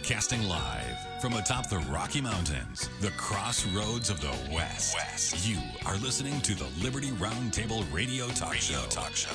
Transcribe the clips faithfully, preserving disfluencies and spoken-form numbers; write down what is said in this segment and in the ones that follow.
Broadcasting live from atop the Rocky Mountains, the crossroads of the West. West. You are listening to the Liberty Roundtable Radio Talk Radio Show. Talk Show.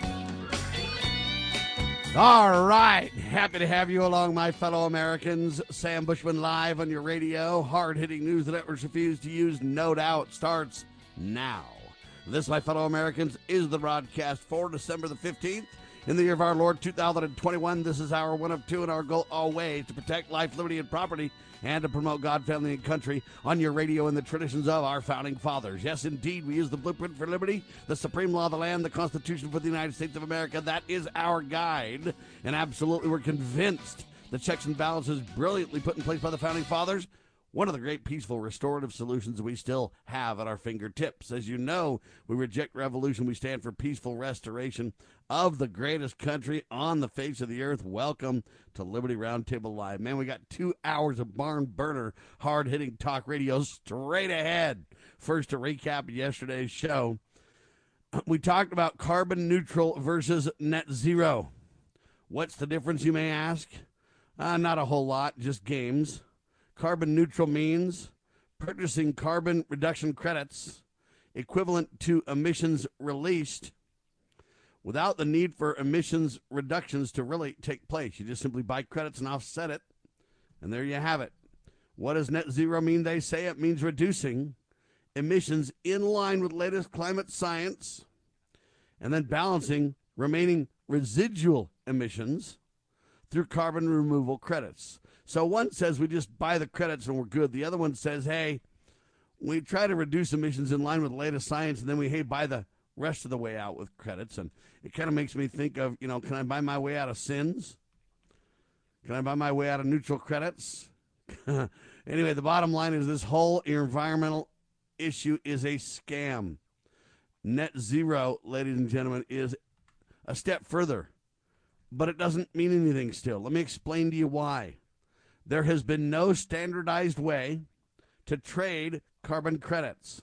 All right. Happy to have you along, my fellow Americans. Sam Bushman live on your radio. Hard-hitting news the networks refuse to use, no doubt, starts now. This, my fellow Americans, is the broadcast for December the fifteenth. In the year of our Lord, two thousand twenty-one, this is our one of two, and our goal always to protect life, liberty, and property, and to promote God, family, and country on your radio in the traditions of our founding fathers. Yes, indeed, we use the blueprint for liberty, the supreme law of the land, the Constitution for the United States of America. That is our guide, and absolutely we're convinced the checks and balances brilliantly put in place by the founding fathers, one of the great peaceful restorative solutions we still have at our fingertips. As you know, we reject revolution. We stand for peaceful restoration of the greatest country on the face of the earth. Welcome to Liberty Roundtable Live. Man, we got two hours of barn burner, hard-hitting talk radio straight ahead. First, to recap yesterday's show, we talked about carbon neutral versus net zero. What's the difference, you may ask? Uh, not a whole lot, just games. Carbon neutral means purchasing carbon reduction credits equivalent to emissions released without the need for emissions reductions to really take place. You just simply buy credits and offset it, and there you have it. What does net zero mean? They say it means reducing emissions in line with latest climate science and then balancing remaining residual emissions through carbon removal credits. So one says we just buy the credits and we're good. The other one says, hey, we try to reduce emissions in line with the latest science, and then we, hey, buy the rest of the way out with credits. And it kind of makes me think of, you know, can I buy my way out of sins? Can I buy my way out of neutral credits? Anyway, the bottom line is this whole environmental issue is a scam. Net zero, ladies and gentlemen, is a step further, but it doesn't mean anything still. Let me explain to you why. There has been no standardized way to trade carbon credits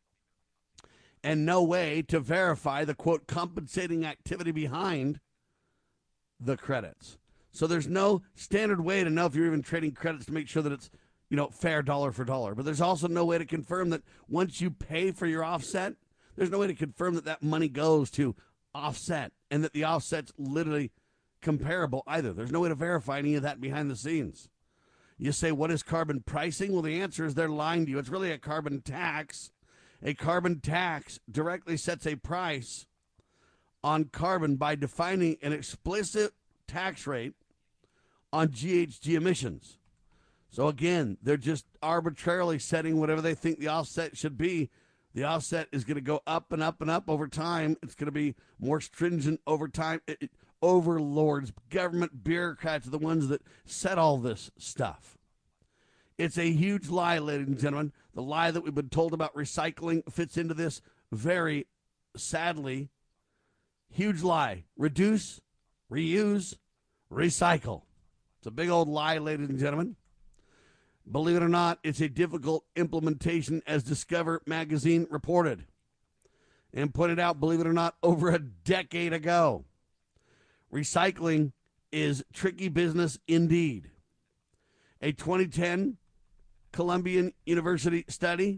and no way to verify the, quote, compensating activity behind the credits. So there's no standard way to know if you're even trading credits to make sure that it's, you know, fair dollar for dollar. But there's also no way to confirm that once you pay for your offset, there's no way to confirm that that money goes to offset and that the offset's literally comparable either. There's no way to verify any of that behind the scenes. You say, what is carbon pricing? Well, the answer is they're lying to you. It's really a carbon tax. A carbon tax directly sets a price on carbon by defining an explicit tax rate on G H G emissions. So again, they're just arbitrarily setting whatever they think the offset should be. The offset is going to go up and up and up over time. It's going to be more stringent over time. It, it, overlords, government bureaucrats are the ones that set all this stuff. It's a huge lie, ladies and gentlemen. The lie that we've been told about recycling fits into this very sadly huge lie. Reduce, reuse, recycle. It's a big old lie, ladies and gentlemen. Believe it or not, it's a difficult implementation, as Discover magazine reported and pointed out, believe it or not, over a decade ago. Recycling is tricky business indeed. A twenty ten Columbian University study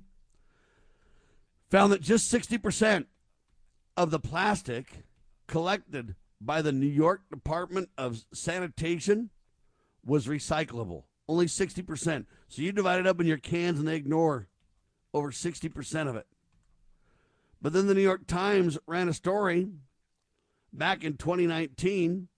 found that just sixty percent of the plastic collected by the New York Department of Sanitation was recyclable. Only sixty percent. So you divide it up in your cans and they ignore over sixty percent of it. But then the New York Times ran a story back in twenty nineteen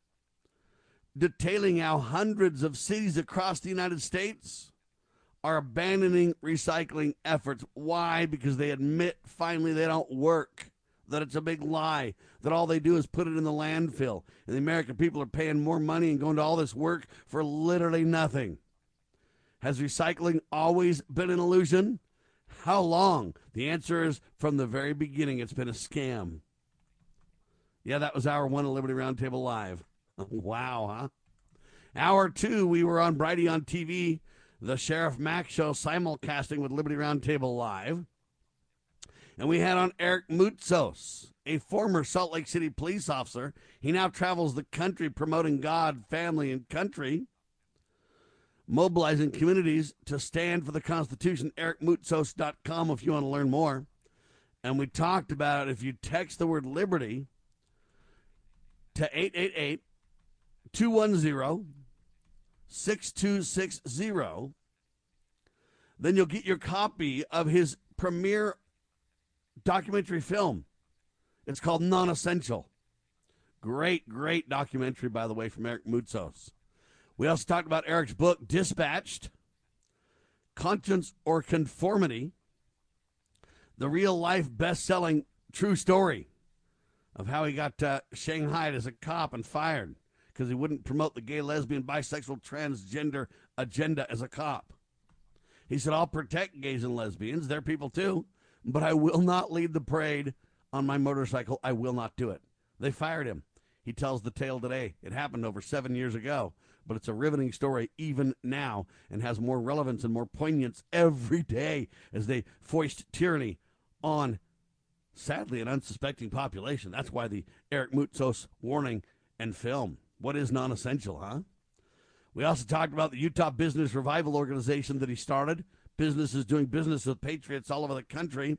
detailing how hundreds of cities across the United States are abandoning recycling efforts. Why? Because they admit finally they don't work, that it's a big lie, that all they do is put it in the landfill, and the American people are paying more money and going to all this work for literally nothing. Has recycling always been an illusion? How long? The answer is from the very beginning, it's been a scam. Yeah, that was hour one of Liberty Roundtable Live. Wow, huh? Hour two, we were on Brighteon T V, the Sheriff Mack Show, simulcasting with Liberty Roundtable Live. And we had on Eric Moutsos, a former Salt Lake City police officer. He now travels the country promoting God, family, and country. mobilizing communities to stand for the Constitution. Eric Moutsos dot com if you want to learn more. And we talked about if you text the word liberty to eight eight eight, two one zero, six two six zero, then you'll get your copy of his premiere documentary film. It's called Non-Essential. Great, great documentary, by the way, from Eric Moutsos. We also talked about Eric's book, Dispatched, Conscience or Conformity, the real-life best-selling true story of how he got uh, shanghaied as a cop and fired because he wouldn't promote the gay, lesbian, bisexual, transgender agenda as a cop. He said, I'll protect gays and lesbians. They're people too, but I will not lead the parade on my motorcycle. I will not do it. They fired him. He tells the tale today. It happened over seven years ago, but it's a riveting story even now and has more relevance and more poignance every day as they foist tyranny on, sadly, an unsuspecting population. That's why the Eric Moutsos warning and film. What is non-essential, huh? We also talked about the Utah Business Revival Organization that he started. Businesses doing business with patriots all over the country.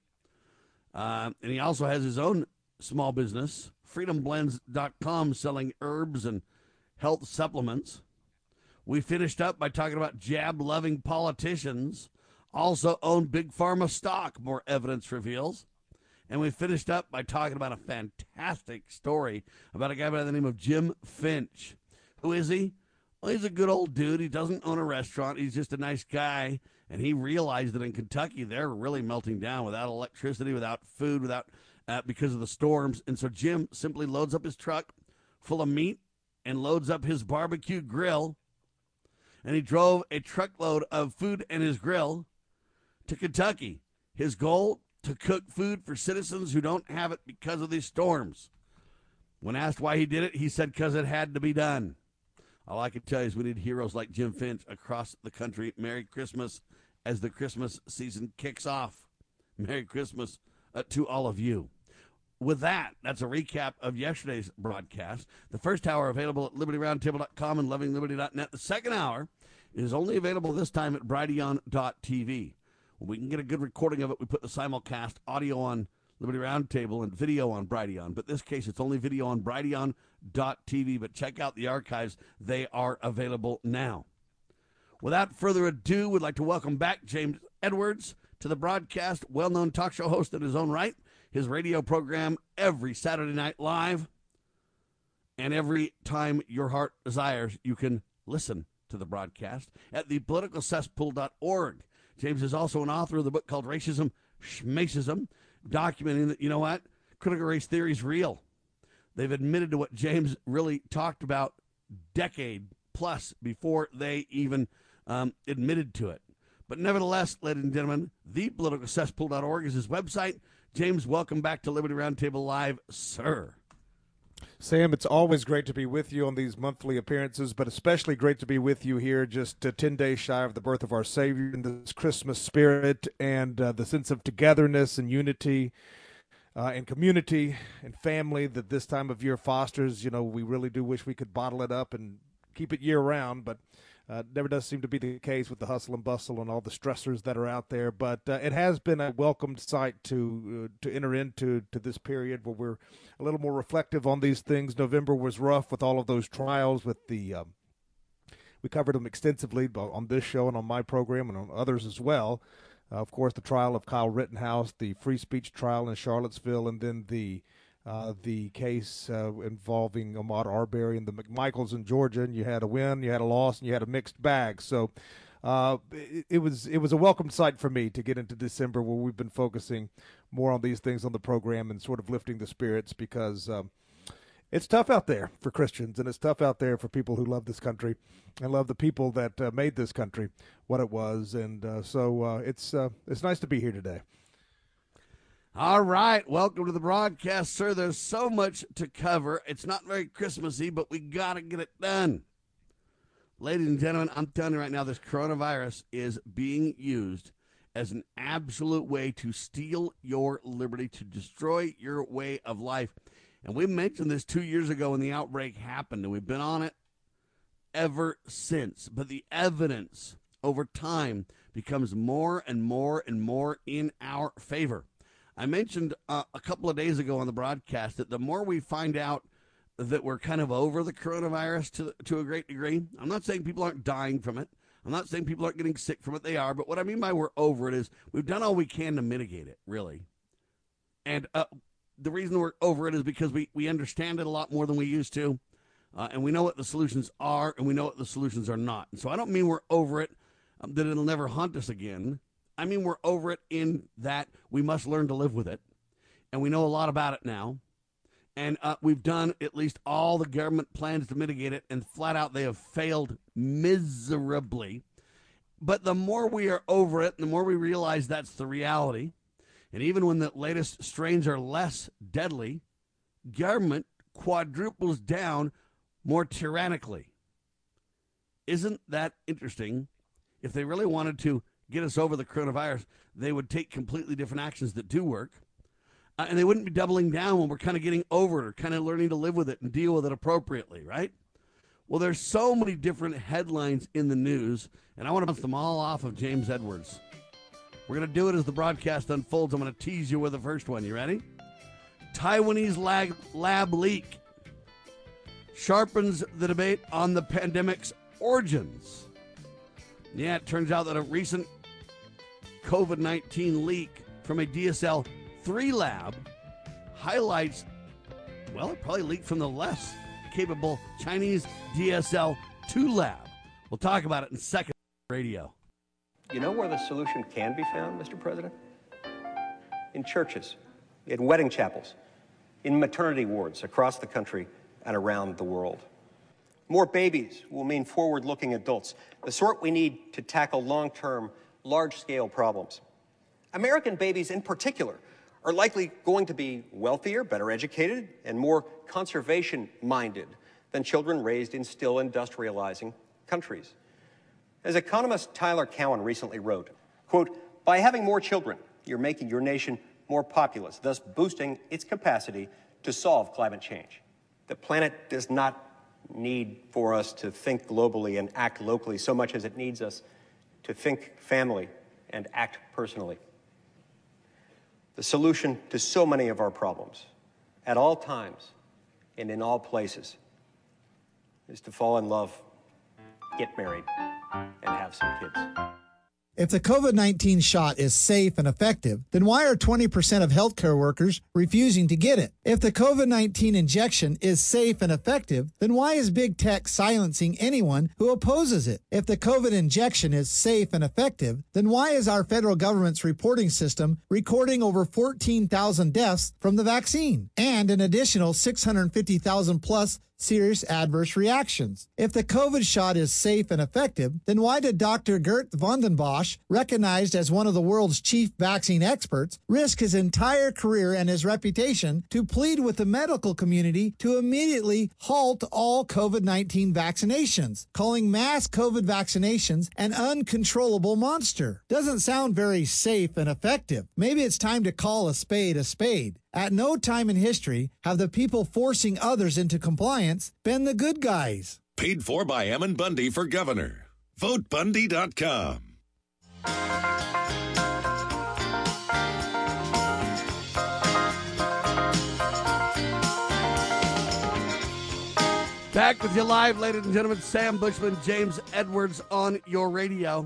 Uh, and he also has his own small business, freedom blends dot com, selling herbs and health supplements. We finished up by talking about jab-loving politicians also own big pharma stock, more evidence reveals. And we finished up by talking about a fantastic story about a guy by the name of Jim Finch. Who is he? Well, he's a good old dude. He doesn't own a restaurant. He's just a nice guy. And he realized that in Kentucky, they're really melting down without electricity, without food, without uh, because of the storms. And so Jim simply loads up his truck full of meat and loads up his barbecue grill. And he drove a truckload of food and his grill to Kentucky. His goal, to cook food for citizens who don't have it because of these storms. When asked why he did it, he said because it had to be done. All I can tell you is we need heroes like Jim Finch across the country. Merry Christmas as the Christmas season kicks off. Merry Christmas uh, to all of you. With that, that's a recap of yesterday's broadcast. The first hour available at liberty roundtable dot com and loving liberty dot net. The second hour is only available this time at brighteon dot t v. When we can get a good recording of it, we put the simulcast audio on Liberty Roundtable and video on Brighteon. But in this case, it's only video on brighteon dot t v. But check out the archives. They are available now. Without further ado, we'd like to welcome back James Edwards to the broadcast, well-known talk show host in his own right. His radio program every Saturday night live. And every time your heart desires, you can listen to the broadcast at the political cesspool dot org. James is also an author of the book called Racism, Schmacism, documenting that, you know what, critical race theory is real. They've admitted to what James really talked about decade plus before they even um, admitted to it. But nevertheless, ladies and gentlemen, the political cesspool dot org is his website. James, welcome back to Liberty Roundtable Live, sir. Sam, it's always great to be with you on these monthly appearances, but especially great to be with you here just uh, ten days shy of the birth of our Savior in this Christmas spirit and uh, the sense of togetherness and unity uh, and community and family that this time of year fosters. You know, we really do wish we could bottle it up and keep it year-round, but uh, it never does seem to be the case with the hustle and bustle and all the stressors that are out there. But uh, it has been a welcomed sight to uh, to enter into to this period where we're a little more reflective on these things. November was rough with all of those trials. With the um, we covered them extensively on this show and on my program and on others as well. Uh, of course, the trial of Kyle Rittenhouse, the free speech trial in Charlottesville, and then the Uh, the case uh, involving Ahmaud Arbery and the McMichaels in Georgia, and you had a win, you had a loss, and you had a mixed bag. So uh, it, it was it was a welcome sight for me to get into December, where we've been focusing more on these things on the program and sort of lifting the spirits, because um, it's tough out there for Christians, and it's tough out there for people who love this country and love the people that uh, made this country what it was. And uh, so uh, it's uh, it's nice to be here today. All right, welcome to the broadcast, sir. There's so much to cover. It's not very Christmassy, but we got to get it done. Ladies and gentlemen, I'm telling you right now, this coronavirus is being used as an absolute way to steal your liberty, to destroy your way of life. And we mentioned this two years ago when the outbreak happened, and we've been on it ever since. But the evidence over time becomes more and more and more in our favor. I mentioned uh, a couple of days ago on the broadcast that the more we find out that we're kind of over the coronavirus to, to a great degree, I'm not saying people aren't dying from it. I'm not saying people aren't getting sick from it. They are. But what I mean by we're over it is we've done all we can to mitigate it, really. And uh, the reason we're over it is because we, we understand it a lot more than we used to. Uh, and we know what the solutions are, and we know what the solutions are not. And so I don't mean we're over it, um, that it'll never haunt us again. I mean we're over it in that we must learn to live with it. And we know a lot about it now. And uh, we've done at least all the government plans to mitigate it, and flat out they have failed miserably. But the more we are over it, the more we realize that's the reality. And even when the latest strains are less deadly, government quadruples down more tyrannically. Isn't that interesting? If they really wanted to get us over the coronavirus, they would take completely different actions that do work. Uh, and they wouldn't be doubling down when we're kind of getting over it or kind of learning to live with it and deal with it appropriately, right? Well, there's so many different headlines in the news, and I want to bounce them all off of James Edwards. We're going to do it as the broadcast unfolds. I'm going to tease you with the first one. You ready? Taiwanese lab, lab leak sharpens the debate on the pandemic's origins. Yeah, it turns out that a recent COVID nineteen leak from a D S L three lab highlights, well, it probably leaked from the less capable Chinese D S L two lab. We'll talk about it in second radio. You know where the solution can be found, Mister President? In churches, in wedding chapels, in maternity wards across the country and around the world. More babies will mean forward-looking adults, the sort we need to tackle long-term, large-scale problems. American babies in particular are likely going to be wealthier, better educated, and more conservation-minded than children raised in still industrializing countries. As economist Tyler Cowen recently wrote, quote, "By having more children, you're making your nation more populous, thus boosting its capacity to solve climate change. The planet does not need for us to think globally and act locally so much as it needs us to think family and act personally. The solution to so many of our problems, at all times and in all places, is to fall in love, get married, and have some kids." If the COVID nineteen shot is safe and effective, then why are twenty percent of healthcare workers refusing to get it? If the COVID nineteen injection is safe and effective, then why is big tech silencing anyone who opposes it? If the COVID injection is safe and effective, then why is our federal government's reporting system recording over fourteen thousand deaths from the vaccine and an additional six hundred fifty thousand plus serious adverse reactions? If the COVID shot is safe and effective, then why did Doctor Gert van den Bosch, recognized as one of the world's chief vaccine experts, risk his entire career and his reputation to plead with the medical community to immediately halt all COVID nineteen vaccinations, calling mass COVID vaccinations an uncontrollable monster? Doesn't sound very safe and effective. Maybe it's time to call a spade a spade. At no time in history have the people forcing others into compliance been the good guys. Paid for by Ammon Bundy for governor. vote bundy dot com. Back with you live, ladies and gentlemen. Sam Bushman, James Edwards on your radio.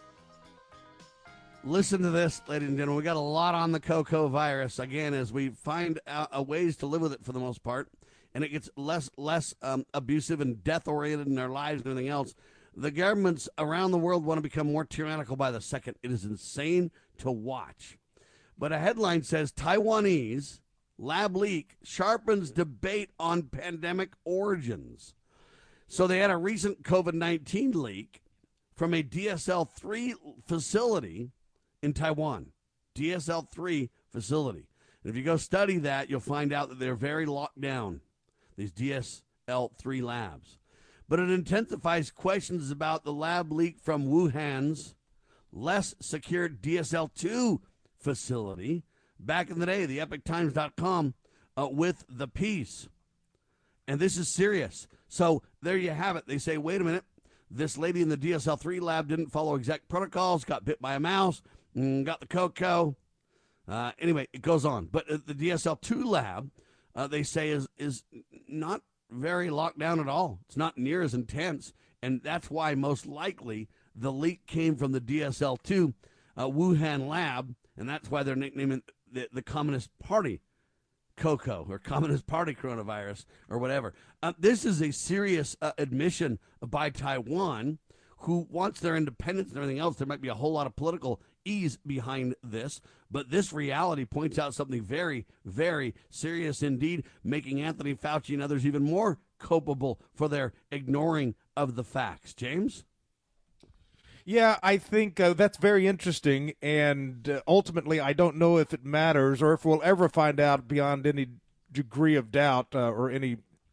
Listen to this, ladies and gentlemen. We got a lot on the Coco virus, again, as we find out uh, ways to live with it for the most part, and it gets less less um, abusive and death-oriented in their lives and everything else. The governments around the world want to become more tyrannical by the second. It is insane to watch. But a headline says, Taiwanese lab leak sharpens debate on pandemic origins. So they had a recent COVID nineteen leak from a D S L three facility in Taiwan, D S L three facility. And if you go study that, you'll find out that they're very locked down, these D S L three labs. But it intensifies questions about the lab leak from Wuhan's less secure D S L two facility back in the day, the epoch times dot com uh, with the piece. And this is serious. So there you have it. They say, wait a minute, this lady in the D S L three lab didn't follow exact protocols, got bit by a mouse, got the cocoa. Uh, anyway, it goes on. But uh, the D S L two lab, uh, they say, is is not very locked down at all. It's not near as intense. And that's why most likely the leak came from the D S L two uh, Wuhan lab. And that's why they're nicknaming the, the Communist Party Coco or Communist Party coronavirus or whatever. Uh, this is a serious uh, admission by Taiwan, who wants their independence and everything else. There might be a whole lot of political ease behind this, but this reality points out something very, very serious indeed, making Anthony Fauci and others even more culpable for their ignoring of the facts. James? Yeah, I think uh, that's very interesting, and uh, ultimately I don't know if it matters or if we'll ever find out beyond any degree of doubt uh, or any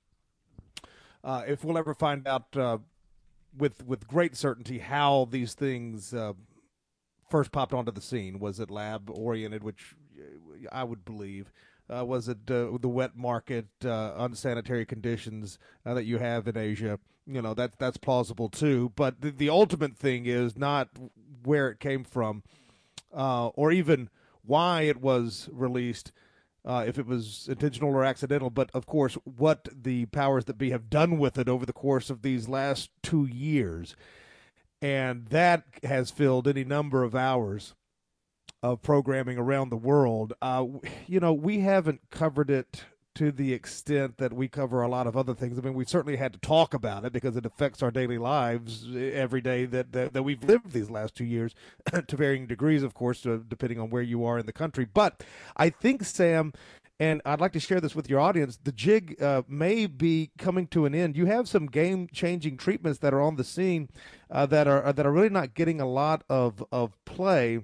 uh, if we'll ever find out uh, with with great certainty how these things uh, first popped onto the scene. Was it lab-oriented, which I would believe? Uh, was it uh, the wet market, uh, unsanitary conditions uh, that you have in Asia? You know, that, that's plausible too. But the, the ultimate thing is not where it came from uh, or even why it was released, uh, if it was intentional or accidental, but, of course, what the powers that be have done with it over the course of these last two years. And that has filled any number of hours of programming around the world. Uh, you know, we haven't covered it to the extent that we cover a lot of other things. I mean, we've certainly had to talk about it because it affects our daily lives every day that, that, that we've lived these last two years to varying degrees, of course, uh, depending on where you are in the country. But I think, Sam, and I'd like to share this with your audience, the jig uh, may be coming to an end. You have some game-changing treatments that are on the scene uh, that are that are really not getting a lot of, of play.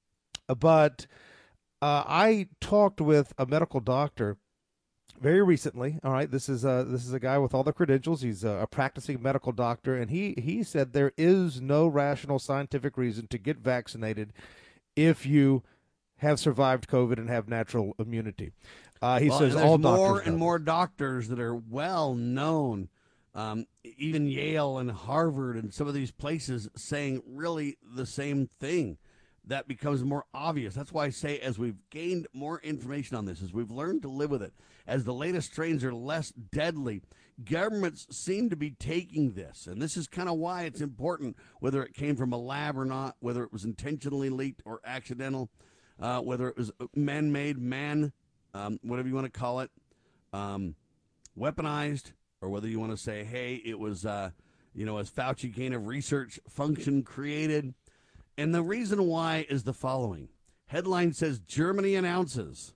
But uh, I talked with a medical doctor very recently. All right, this is a this is a guy with all the credentials. He's a, a practicing medical doctor, and he he said there is no rational scientific reason to get vaccinated if you have survived COVID and have natural immunity. Uh, he well, says and all more doctors and know. more doctors that are well known, um, even Yale and Harvard and some of these places saying really the same thing. That becomes more obvious. That's why I say as we've gained more information on this, as we've learned to live with it, as the latest strains are less deadly, governments seem to be taking this. And this is kind of why it's important, whether it came from a lab or not, whether it was intentionally leaked or accidental, uh, whether it was man-made, man, um, whatever you want to call it, um, weaponized, or whether you want to say, hey, it was, uh, you know, as Fauci gain of research function created. And the reason why is the following. Headline says Germany announces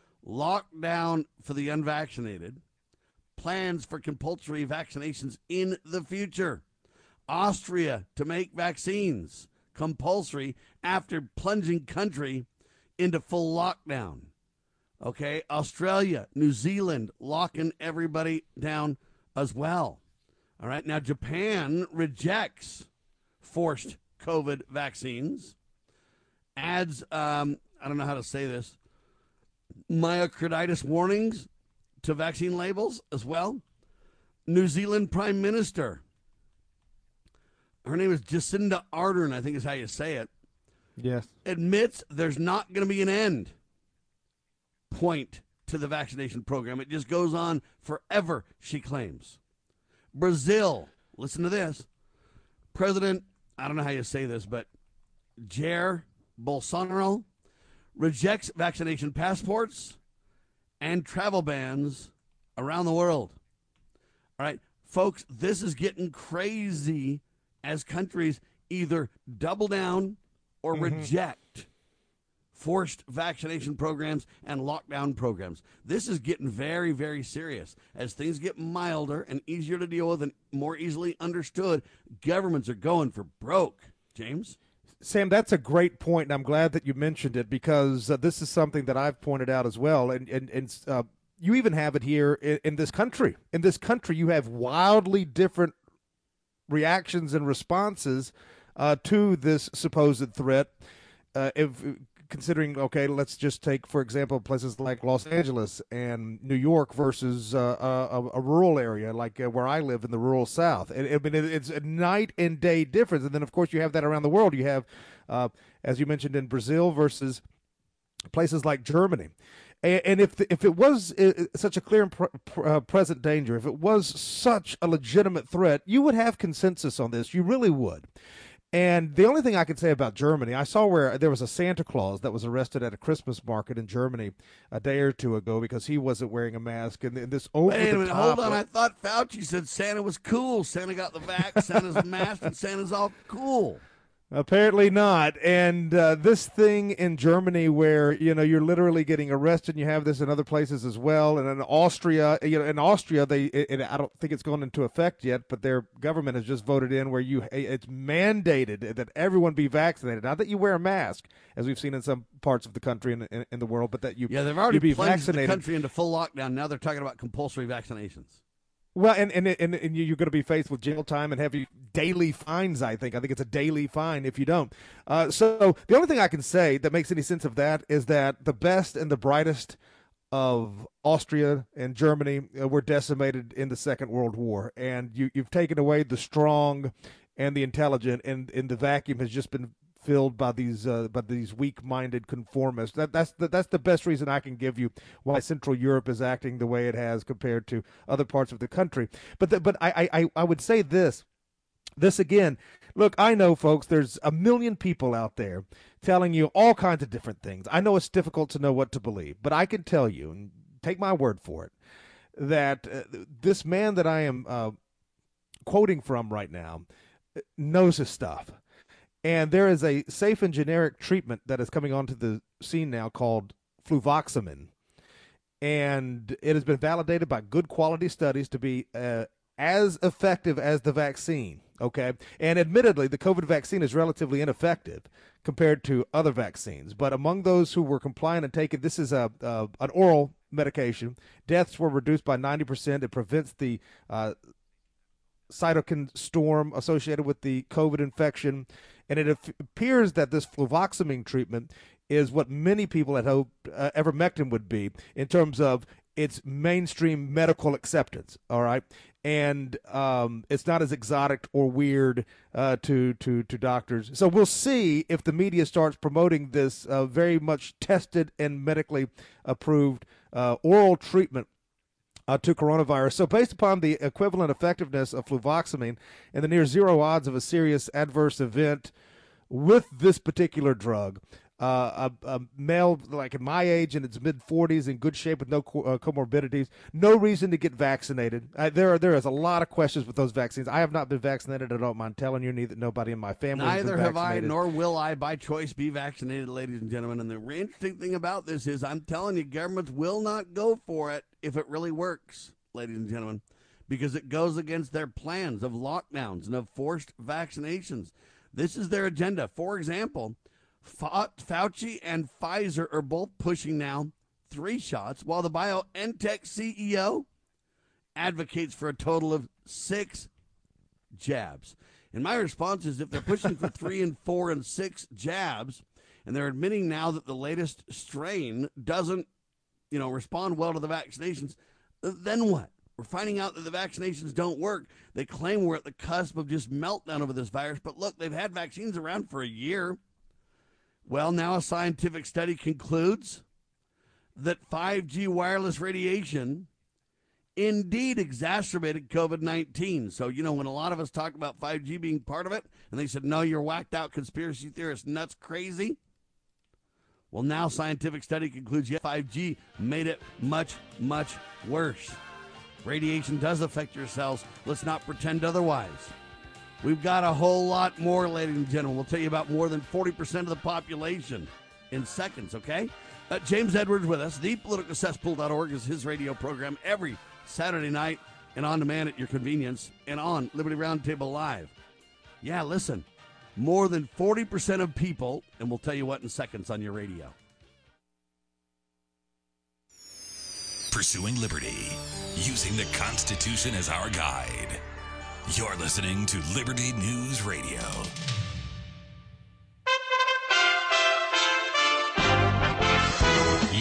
lockdown for the unvaccinated, plans for compulsory vaccinations in the future. Austria to make vaccines compulsory after plunging country into full lockdown. Okay, Australia, New Zealand locking everybody down as well. All right, now Japan rejects forced COVID vaccines, adds, um, I don't know how to say this, myocarditis warnings to vaccine labels as well. New Zealand Prime Minister, her name is Jacinda Ardern, I think is how you say it, Yes. admits there's not going to be an end point to the vaccination program. It just goes on forever, she claims. Brazil, listen to this, President, I don't know how you say this, but Jair Bolsonaro rejects vaccination passports and travel bans around the world. All right, folks, this is getting crazy as countries either double down or mm-hmm. reject forced vaccination programs and lockdown programs. This is getting very, very serious. As things get milder and easier to deal with and more easily understood, governments are going for broke. James? Sam, that's a great point, and I'm glad that you mentioned it because uh, this is something that I've pointed out as well. And, and, and uh, you even have it here in, in this country. In this country, you have wildly different reactions and responses uh, to this supposed threat. Uh, if considering, okay, let's just take, for example, places like Los Angeles and New York versus uh, a, a rural area like uh, where I live in the rural South. I, I mean, it, it's a night and day difference. And then, of course, you have that around the world. You have, uh, as you mentioned, in Brazil versus places like Germany. And, and if the, if it was uh, such a clear and pr- pr- uh, present danger, if it was such a legitimate threat, you would have consensus on this. You really would. And the only thing I can say about Germany, I saw where there was a Santa Claus that was arrested at a Christmas market in Germany a day or two ago because he wasn't wearing a mask. And this over Wait a the minute, top, hold on. I thought Fauci said Santa was cool. Santa got the vax, Santa's masked, and Santa's all cool. Apparently not. And uh, this thing in Germany where, you know, you're literally getting arrested, and you have this in other places as well. And in Austria, you know, in Austria, they, it, I don't think it's gone into effect yet, but their government has just voted in where you, it's mandated that everyone be vaccinated. Not that you wear a mask, as we've seen in some parts of the country and in, in the world, but that you, yeah, they've already you be plunged vaccinated. the country into full lockdown. Now they're talking about compulsory vaccinations. Well, and and and, and you're going to be faced with jail time and heavy daily fines, I think. I think it's a daily fine if you don't. Uh, so the only thing I can say that makes any sense of that is that the best and the brightest of Austria and Germany uh, were decimated in the Second World War. And you, you've taken away the strong and the intelligent, and, and the vacuum has just been filled by these uh, by these weak-minded conformists. That that's the, that's the best reason I can give you why Central Europe is acting the way it has compared to other parts of the country. But the, but I, I I would say this this again. Look, I know, folks, there's a million people out there telling you all kinds of different things. I know it's difficult to know what to believe, but I can tell you, and take my word for it, that uh, this man that I am uh, quoting from right now knows his stuff. And there is a safe and generic treatment that is coming onto the scene now called fluvoxamine. And it has been validated by good quality studies to be uh, as effective as the vaccine, okay? And admittedly, the COVID vaccine is relatively ineffective compared to other vaccines. But among those who were compliant and taken, this is a, a an oral medication. Deaths were reduced by ninety percent. It prevents the uh, cytokine storm associated with the COVID infection. And it appears that this fluvoxamine treatment is what many people had hoped uh, ivermectin would be in terms of its mainstream medical acceptance, all right? And um, it's not as exotic or weird uh, to, to, to doctors. So we'll see if the media starts promoting this uh, very much tested and medically approved uh, oral treatment Uh, to coronavirus. So based upon the equivalent effectiveness of fluvoxamine and the near zero odds of a serious adverse event with this particular drug, uh, a, a male like in my age in its mid forties in good shape with no co- uh, comorbidities, no reason to get vaccinated. Uh, there are there is a lot of questions with those vaccines. I have not been vaccinated. I don't mind telling you, neither nobody in my family has Neither been have I, vaccinated. nor will I by choice be vaccinated, ladies and gentlemen. And the interesting thing about this is I'm telling you, governments will not go for it if it really works, ladies and gentlemen, because it goes against their plans of lockdowns and of forced vaccinations. This is their agenda. For example, Fauci and Pfizer are both pushing now three shots, while the BioNTech C E O advocates for a total of six jabs. And my response is if they're pushing for three and four and six jabs, and they're admitting now that the latest strain doesn't, you know, respond well to the vaccinations, then what? We're finding out that the vaccinations don't work. They claim we're at the cusp of just meltdown over this virus, but look, they've had vaccines around for a year. Well, now a scientific study concludes that five G wireless radiation indeed exacerbated COVID nineteen. So, you know, when a lot of us talk about five G being part of it, and they said, no, you're whacked out conspiracy theorists, nuts, crazy. Well, now scientific study concludes, yeah, five G made it much, much worse. Radiation does affect your cells. Let's not pretend otherwise. We've got a whole lot more, ladies and gentlemen. We'll tell you about more than forty percent of the population in seconds, okay? Uh, James Edwards with us. the political cesspool dot org is his radio program every Saturday night and on demand at your convenience and on Liberty Roundtable Live. Yeah, listen, more than forty percent of people, and we'll tell you what in seconds on your radio. Pursuing liberty, using the Constitution as our guide. You're listening to Liberty News Radio.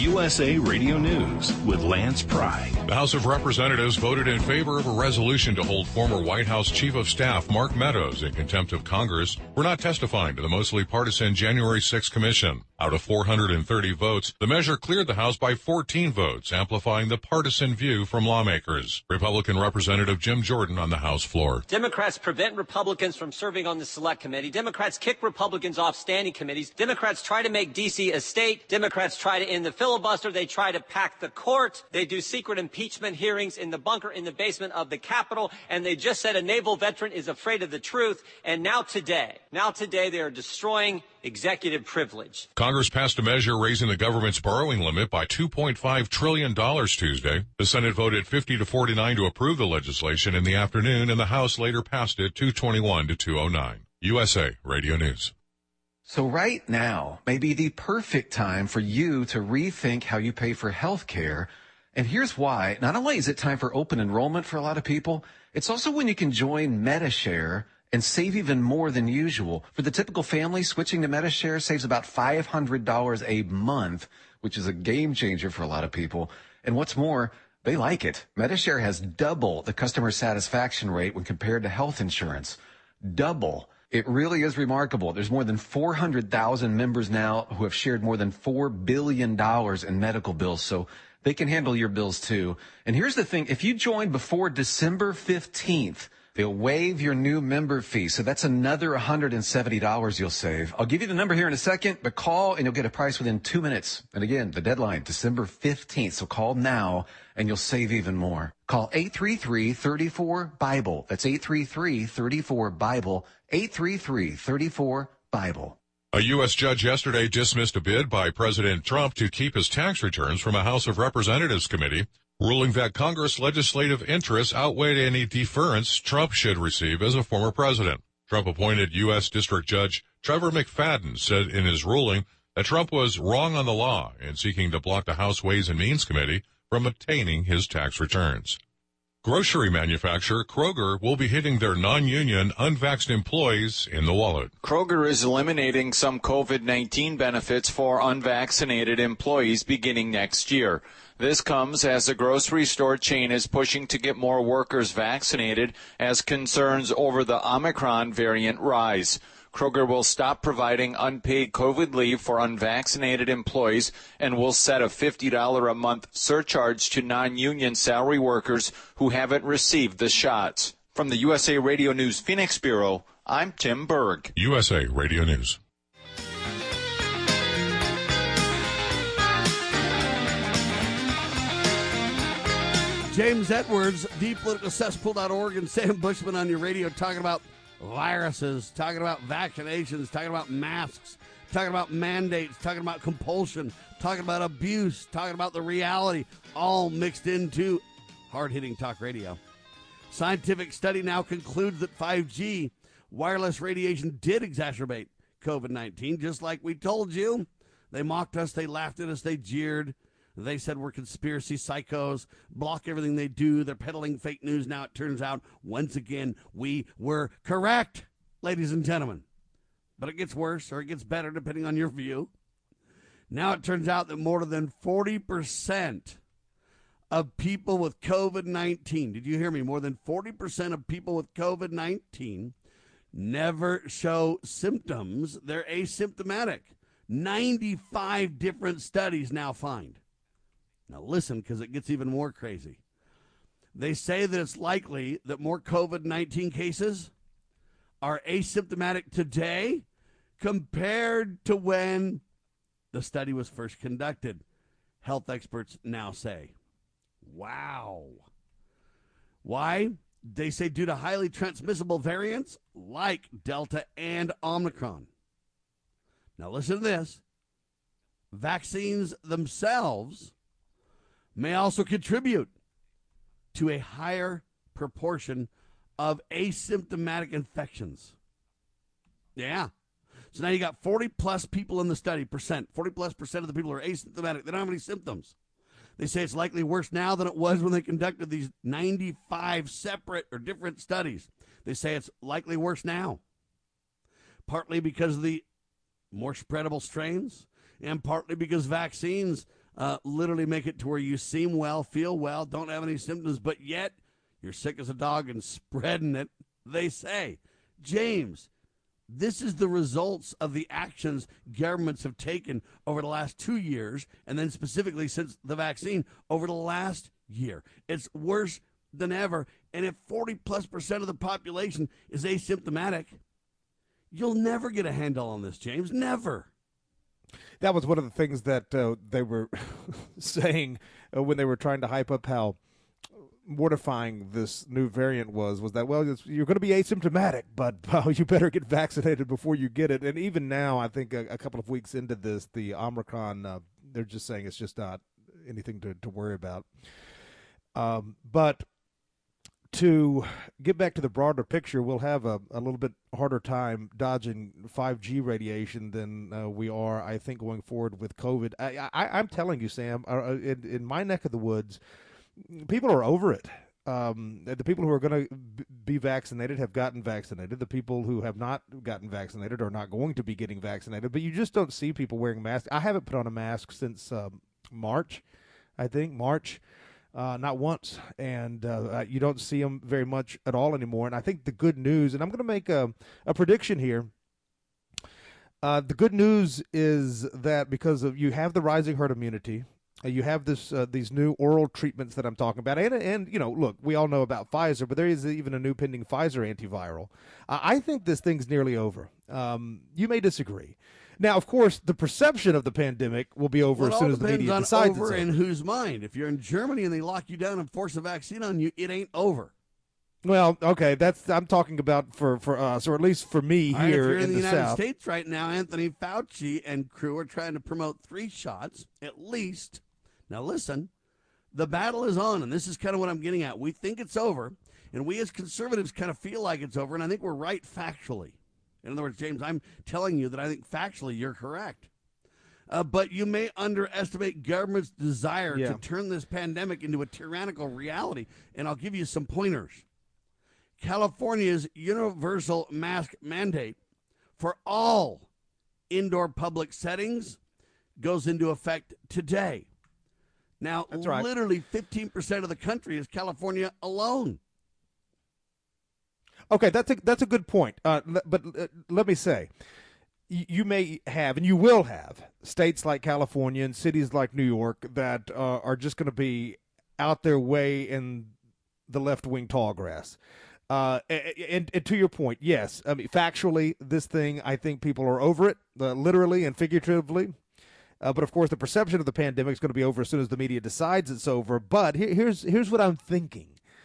U S A Radio News with Lance Pry. The House of Representatives voted in favor of a resolution to hold former White House Chief of Staff Mark Meadows in contempt of Congress for not testifying to the mostly partisan January sixth commission. Out of four hundred thirty votes, the measure cleared the House by fourteen votes, amplifying the partisan view from lawmakers. Republican Representative Jim Jordan on the House floor. Democrats prevent Republicans from serving on the Select Committee. Democrats kick Republicans off standing committees. Democrats try to make D C a state. Democrats try to end the filibuster. They try to pack the court. They do secret impeachment hearings in the bunker in the basement of the Capitol. And they just said a naval veteran is afraid of the truth. And now today, now today they are destroying executive privilege. Congress passed a measure raising the government's borrowing limit by two point five trillion dollars Tuesday. The Senate voted fifty to forty-nine to approve the legislation in the afternoon, and the House later passed it two twenty-one to two oh nine. U S A Radio News. So right now may be the perfect time for you to rethink how you pay for health care. And here's why. Not only is it time for open enrollment for a lot of people, it's also when you can join MediShare and save even more than usual. For the typical family, switching to MediShare saves about five hundred dollars a month, which is a game changer for a lot of people. And what's more, they like it. MediShare has double the customer satisfaction rate when compared to health insurance. Double. It really is remarkable. There's more than four hundred thousand members now who have shared more than four billion dollars in medical bills, so they can handle your bills too. And here's the thing. If you join before December fifteenth, they'll waive your new member fee, so that's another one hundred seventy dollars you'll save. I'll give you the number here in a second, but call and you'll get a price within two minutes. And again, the deadline, December fifteenth, so call now and you'll save even more. Call eight three three, three four, BIBLE. That's eight three three, three four, BIBLE, eight three three, three four, BIBLE. A U S judge yesterday dismissed a bid by President Trump to keep his tax returns from a House of Representatives committee, ruling that Congress' legislative interests outweighed any deference Trump should receive as a former president. Trump-appointed U S District Judge Trevor McFadden said in his ruling that Trump was wrong on the law in seeking to block the House Ways and Means Committee from obtaining his tax returns. Grocery manufacturer Kroger will be hitting their non-union, unvaxxed employees in the wallet. Kroger is eliminating some COVID nineteen benefits for unvaccinated employees beginning next year. This comes as the grocery store chain is pushing to get more workers vaccinated as concerns over the Omicron variant rise. Kroger will stop providing unpaid COVID leave for unvaccinated employees and will set a fifty dollars a month surcharge to non-union salary workers who haven't received the shots. From the U S A Radio News Phoenix Bureau, I'm Tim Berg. U S A Radio News. James Edwards, the political cesspool dot org, and Sam Bushman on your radio talking about viruses, talking about vaccinations, talking about masks, talking about mandates, talking about compulsion, talking about abuse, talking about the reality, all mixed into hard-hitting talk radio. Scientific study now concludes that five G wireless radiation did exacerbate COVID nineteen, just like we told you. They mocked us, they laughed at us, they jeered. They said we're conspiracy psychos, block everything they do. They're peddling fake news. Now it turns out, once again, we were correct, ladies and gentlemen. But it gets worse or it gets better depending on your view. Now it turns out that more than forty percent of people with COVID nineteen, did you hear me? More than forty percent of people with COVID nineteen never show symptoms. They're asymptomatic. ninety-five different studies now find. Now listen, because it gets even more crazy. They say that it's likely that more COVID nineteen cases are asymptomatic today compared to when the study was first conducted. Health experts now say. Wow. Why? They say due to highly transmissible variants like Delta and Omicron. Now listen to this. Vaccines themselves may also contribute to a higher proportion of asymptomatic infections. Yeah. So now you got forty plus people in the study, percent, forty plus percent of the people are asymptomatic. They don't have any symptoms. They say it's likely worse now than it was when they conducted these ninety-five separate or different studies. They say it's likely worse now, partly because of the more spreadable strains and partly because vaccines uh, literally make it to where you seem well, feel well, don't have any symptoms, but yet you're sick as a dog and spreading it, they say. James, this is the results of the actions governments have taken over the last two years, and then specifically since the vaccine over the last year. It's worse than ever. And if forty plus percent of the population is asymptomatic, you'll never get a handle on this, James. Never. That was one of the things that uh, they were saying uh, when they were trying to hype up how mortifying this new variant was, was that, well, it's, you're going to be asymptomatic, but uh, you better get vaccinated before you get it. And even now, I think a, a couple of weeks into this, the Omicron, uh, they're just saying it's just not anything to, to worry about. Um, but to get back to the broader picture, we'll have a, a little bit harder time dodging five G radiation than uh, we are, I think, going forward with COVID. I, I, I'm telling you, Sam, uh, in, in my neck of the woods, people are over it. Um, the people who are going to be vaccinated have gotten vaccinated. The people who have not gotten vaccinated are not going to be getting vaccinated. But you just don't see people wearing masks. I haven't put on a mask since um, March, I think, March. Uh, not once, and uh, you don't see them very much at all anymore. And I think the good news, and I'm going to make a, a prediction here, uh, the good news is that because of you have the rising herd immunity, uh, you have this uh, these new oral treatments that I'm talking about, and, and, you know, look, we all know about Pfizer, but there is even a new pending Pfizer antiviral. Uh, I think this thing's nearly over. Um, you may disagree. Now, of course, the perception of the pandemic will be over well, as soon as the media decides it's over. Over in whose mind? If you're in Germany and they lock you down and force a vaccine on you, it ain't over. Well, okay, that's I'm talking about for, for us, or at least for me All here right, if you're in, in the, the United South. States right now, Anthony Fauci and crew are trying to promote three shots at least. Now, listen, the battle is on, and this is kind of what I'm getting at. We think it's over, and we as conservatives kind of feel like it's over, and I think we're right factually. In other words, James, I'm telling you that I think factually you're correct. Uh, but you may underestimate government's desire yeah. to turn this pandemic into a tyrannical reality. And I'll give you some pointers. California's universal mask mandate for all indoor public settings goes into effect today. Now, That's right. literally fifteen percent of the country is California alone. Okay, that's a that's a good point. Uh, l- but uh, let me say, y- you may have, and you will have, states like California and cities like New York that uh, are just going to be out their way in the left-wing tall grass. Uh, and, and to your point, yes, I mean, factually, this thing, I think people are over it, uh, literally and figuratively. Uh, but of course, the perception of the pandemic is going to be over as soon as the media decides it's over. But here, here's here's what I'm thinking: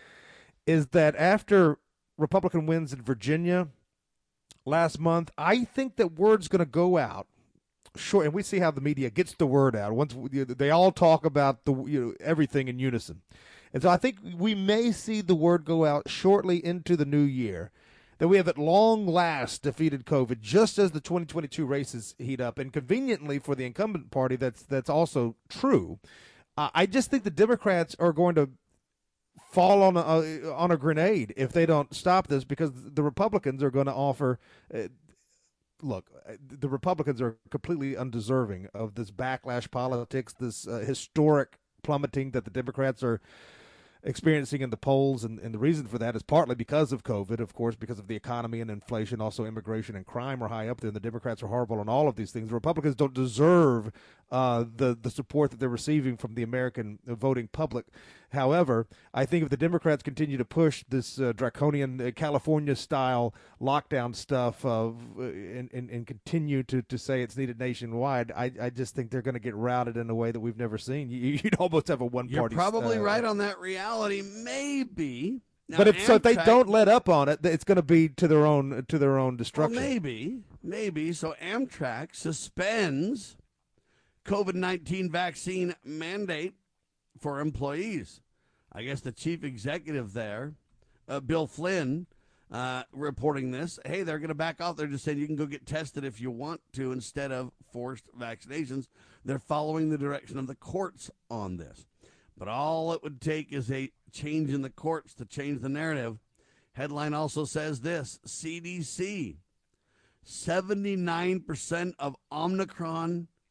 is that after Republican wins in Virginia last month, I think that word's going to go out. Sure, and we see how the media gets the word out. Once they all talk about the you know everything in unison, and so I think we may see the word go out shortly into the new year that we have at long last defeated COVID, just as the twenty twenty-two races heat up. And conveniently for the incumbent party, that's that's also true. Uh, I just think the Democrats are going to fall on a on a grenade if they don't stop this, because the Republicans are going to offer. Uh, look, the Republicans are completely undeserving of this backlash politics, this uh, historic plummeting that the Democrats are experiencing in the polls, and, and the reason for that is partly because of COVID, of course, because of the economy and inflation. Also, immigration and crime are high up there, and the Democrats are horrible on all of these things. The Republicans don't deserve uh, the the support that they're receiving from the American voting public. However, I think if the Democrats continue to push this uh, draconian uh, California-style lockdown stuff uh, and, and, and continue to, to say it's needed nationwide, I, I just think they're going to get routed in a way that we've never seen. You, you'd almost have a one-party. You're probably uh, right on that reality, maybe. Now, but if Amtrak, so, if they don't let up on it, it's going to be to their own to their own destruction. Well, maybe, maybe. So Amtrak suspends COVID nineteen vaccine mandate for employees. I guess the chief executive there, uh, Bill Flynn, uh, reporting this. Hey, they're going to back off. They're just saying you can go get tested if you want to instead of forced vaccinations. They're following the direction of the courts on this. But all it would take is a change in the courts to change the narrative. Headline also says this: C D C, seventy-nine percent of Omicron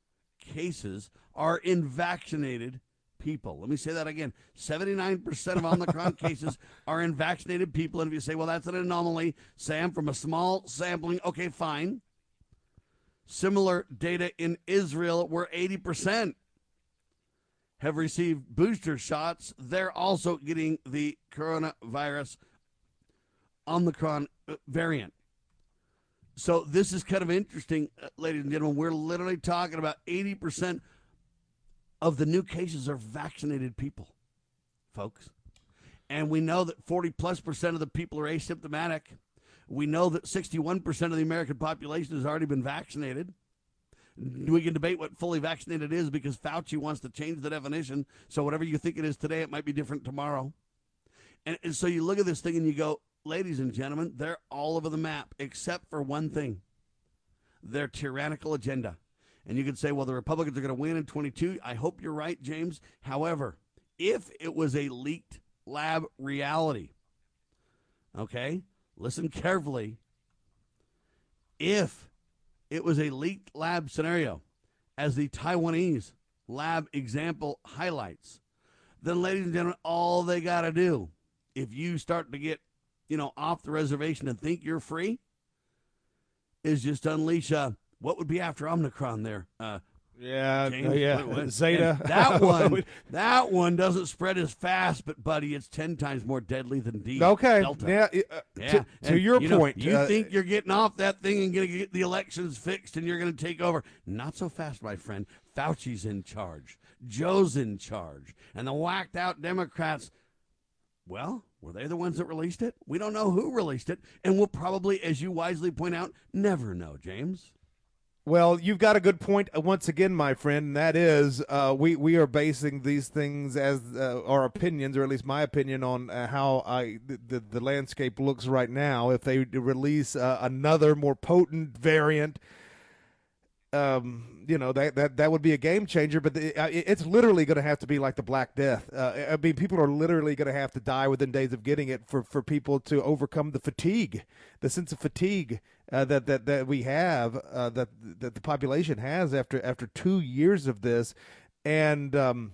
cases are in vaccinated people. Let me say that again. seventy-nine percent of Omicron cases are in vaccinated people. And if you say, well, that's an anomaly, Sam, from a small sampling, okay, fine. Similar data in Israel where eighty percent have received booster shots. They're also getting the coronavirus Omicron variant. So this is kind of interesting, ladies and gentlemen. We're literally talking about eighty percent of the new cases are vaccinated people, folks. And we know that forty plus percent of the people are asymptomatic. We know that sixty-one percent of the American population has already been vaccinated. We can debate what fully vaccinated is because Fauci wants to change the definition. So whatever you think it is today, it might be different tomorrow. And, and so you look at this thing and you go, ladies and gentlemen, they're all over the map except for one thing, their tyrannical agenda. And you could say, well, the Republicans are going to win in twenty-two. I hope you're right, James. However, if it was a leaked lab reality, okay, listen carefully. If it was a leaked lab scenario, as the Taiwanese lab example highlights, then, ladies and gentlemen, all they got to do, if you start to get, you know, off the reservation and think you're free, is just unleash a, what would be after Omicron there? Uh, yeah, James, uh, yeah, what, what? Zeta. And that one, that one doesn't spread as fast, but buddy, it's ten times more deadly than D. Okay, Delta. yeah. Uh, yeah. To, to And, your you know, point, you uh, think you're getting off that thing and going to get the elections fixed, and you're going to take over? Not so fast, my friend. Fauci's in charge. Joe's in charge, and the whacked out Democrats. Well, were they the ones that released it? We don't know who released it, and we'll probably, as you wisely point out, never know, James. Well, you've got a good point uh, once again, my friend, and that is uh, we, we are basing these things as uh, our opinions, or at least my opinion, on uh, how I the, the, the landscape looks right now. If they release uh, another more potent variant, um, you know, that, that, that would be a game changer, but the, uh, it's literally going to have to be like the Black Death. Uh, I mean, people are literally going to have to die within days of getting it for, for people to overcome the fatigue, the sense of fatigue uh, that, that, that we have, uh, that, that the population has after, after two years of this. And um,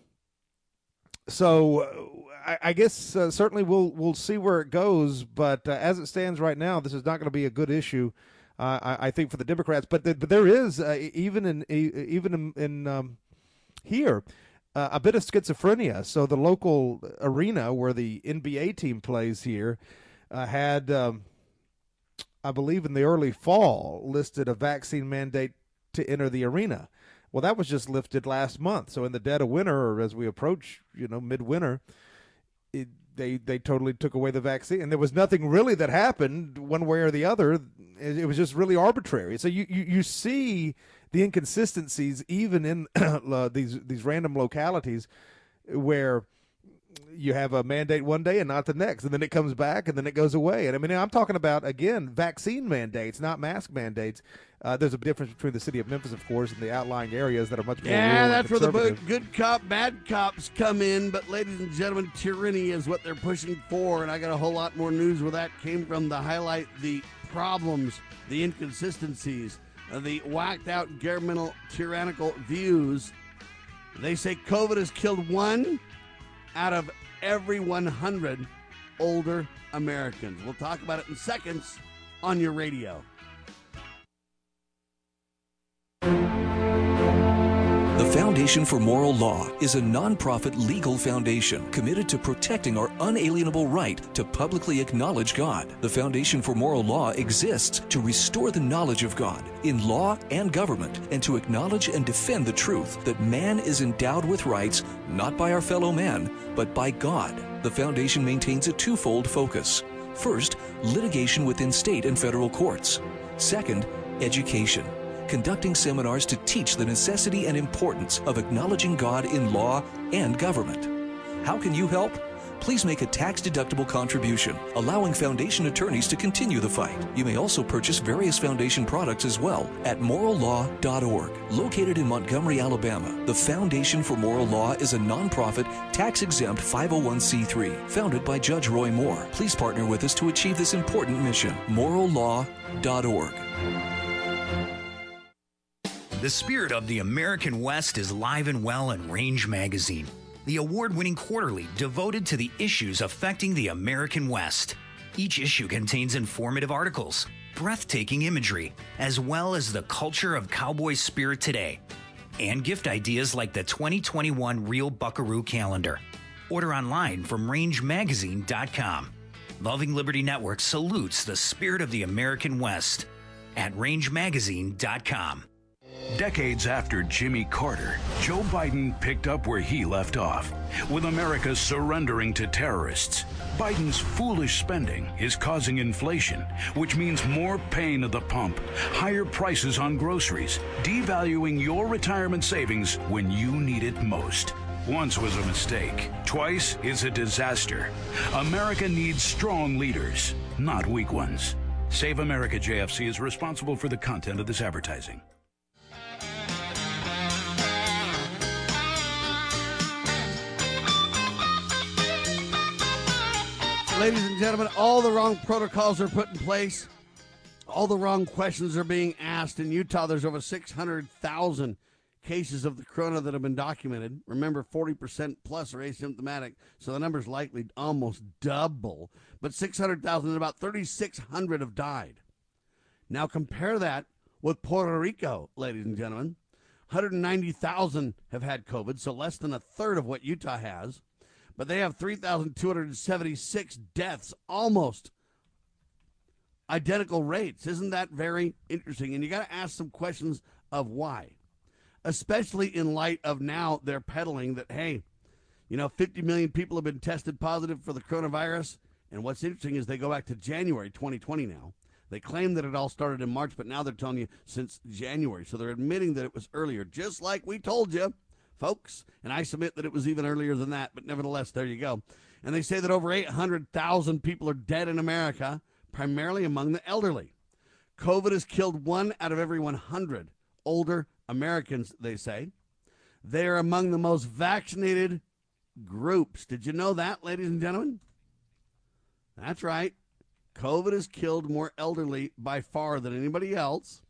so uh, I, I guess uh, certainly we'll, we'll see where it goes, but uh, as it stands right now, this is not going to be a good issue. Uh, I, I think for the Democrats, but the, but there is uh, even in even in, in um, here uh, a bit of schizophrenia. So the local arena where the N B A team plays here uh, had, um, I believe, in the early fall listed a vaccine mandate to enter the arena. Well, that was just lifted last month. So in the dead of winter, or as we approach, you know, midwinter, it, they they totally took away the vaccine, and there was nothing really that happened one way or the other. It, it was just really arbitrary. So you, you, you see the inconsistencies even in uh, these these random localities where you have a mandate one day and not the next, and then it comes back and then it goes away. And I mean, I'm talking about, again, vaccine mandates, not mask mandates. Uh, there's a difference between the city of Memphis, of course, and the outlying areas that are much more Yeah, rural that's and where the conservative. good cop, bad cops come in. But, ladies and gentlemen, tyranny is what they're pushing for. And I got a whole lot more news where that came from to highlight the problems, the inconsistencies, uh, the whacked-out governmental tyrannical views. They say COVID has killed one out of every one hundred older Americans. We'll talk about it in seconds on your radio. The Foundation for Moral Law is a nonprofit legal foundation committed to protecting our unalienable right to publicly acknowledge God. The Foundation for Moral Law exists to restore the knowledge of God in law and government, and to acknowledge and defend the truth that man is endowed with rights not by our fellow man, but by God. The foundation maintains a twofold focus. First, litigation within state and federal courts. Second, education, conducting seminars to teach the necessity and importance of acknowledging God in law and government. How can you help? Please make a tax-deductible contribution, allowing foundation attorneys to continue the fight. You may also purchase various foundation products as well at moral law dot org. Located in Montgomery, Alabama, the Foundation for Moral Law is a nonprofit, tax-exempt five oh one c three, founded by Judge Roy Moore. Please partner with us to achieve this important mission. moral law dot org. The spirit of the American West is live and well in Range Magazine, the award-winning quarterly devoted to the issues affecting the American West. Each issue contains informative articles, breathtaking imagery, as well as the culture of cowboy spirit today, and gift ideas like the twenty twenty-one Real Buckaroo calendar. Order online from range magazine dot com. Loving Liberty Network salutes the spirit of the American West at range magazine dot com. Decades after Jimmy Carter, Joe Biden picked up where he left off, with America surrendering to terrorists. Biden's foolish spending is causing inflation, which means more pain at the pump, higher prices on groceries, devaluing your retirement savings when you need it most. Once was a mistake. Twice is a disaster. America needs strong leaders, not weak ones. Save America J F C is responsible for the content of this advertising. Ladies and gentlemen, all the wrong protocols are put in place. All the wrong questions are being asked. In Utah, there's over six hundred thousand cases of the corona that have been documented. Remember, forty percent plus are asymptomatic, so the number's likely almost double. But six hundred thousand and about thirty-six hundred have died. Now compare that with Puerto Rico, ladies and gentlemen. one hundred ninety thousand have had COVID, so less than a third of what Utah has. But they have three thousand two hundred seventy-six deaths, almost identical rates. Isn't that very interesting? And you got to ask some questions of why, especially in light of now they're peddling that, hey, you know, fifty million people have been tested positive for the coronavirus. And what's interesting is they go back to January twenty twenty now. They claim that it all started in March, but now they're telling you since January. So they're admitting that it was earlier, just like we told you, folks. And I submit that it was even earlier than that, but nevertheless, there you go. And they say that over eight hundred thousand people are dead in America, primarily among the elderly. COVID has killed one out of every one hundred older Americans, they say. They are among the most vaccinated groups. Did you know that, ladies and gentlemen? That's right. COVID has killed more elderly by far than anybody else.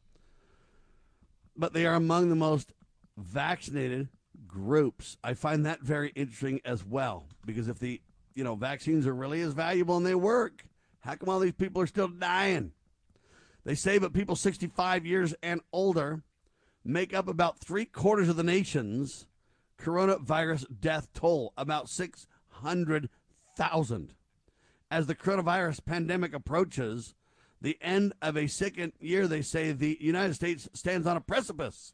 But they are among the most vaccinated groups. I find that very interesting as well, because if the, you know, vaccines are really as valuable and they work, how come all these people are still dying? They say that people sixty-five years and older make up about three quarters of the nation's coronavirus death toll, about six hundred thousand. As the coronavirus pandemic approaches the end of a second year, they say the United States stands on a precipice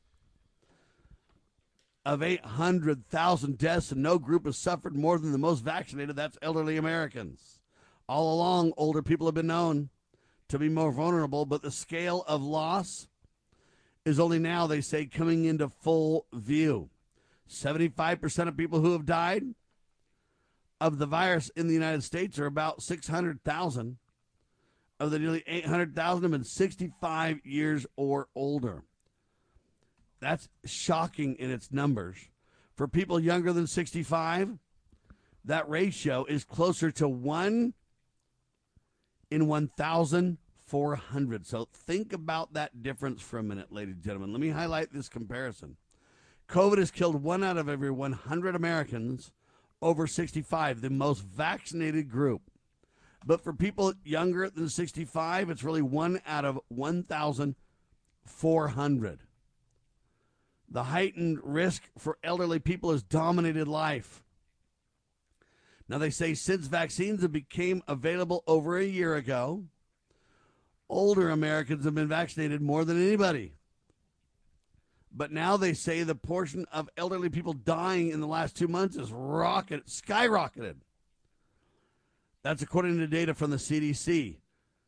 of eight hundred thousand deaths, and no group has suffered more than the most vaccinated. That's elderly Americans. All along, older people have been known to be more vulnerable, but the scale of loss is only now, they say, coming into full view. seventy-five percent of people who have died of the virus in the United States are about six hundred thousand. Of the nearly eight hundred thousand have been sixty-five years or older. That's shocking in its numbers. For people younger than sixty-five, that ratio is closer to one in one thousand four hundred. So think about that difference for a minute, ladies and gentlemen. Let me highlight this comparison. COVID has killed one out of every one hundred Americans over sixty-five, the most vaccinated group. But for people younger than sixty-five, it's really one out of one thousand four hundred. The heightened risk for elderly people has dominated life. Now, they say since vaccines have became available over a year ago, older Americans have been vaccinated more than anybody. But now they say the portion of elderly people dying in the last two months is rocket, skyrocketed. That's according to data from the C D C.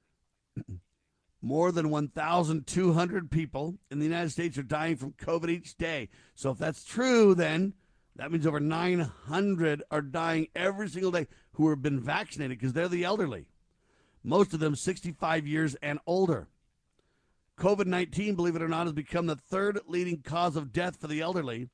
More than one thousand two hundred people in the United States are dying from COVID each day. So if that's true, then that means over nine hundred are dying every single day who have been vaccinated, because they're the elderly. Most of them sixty-five years and older. COVID nineteen, believe it or not, has become the third leading cause of death for the elderly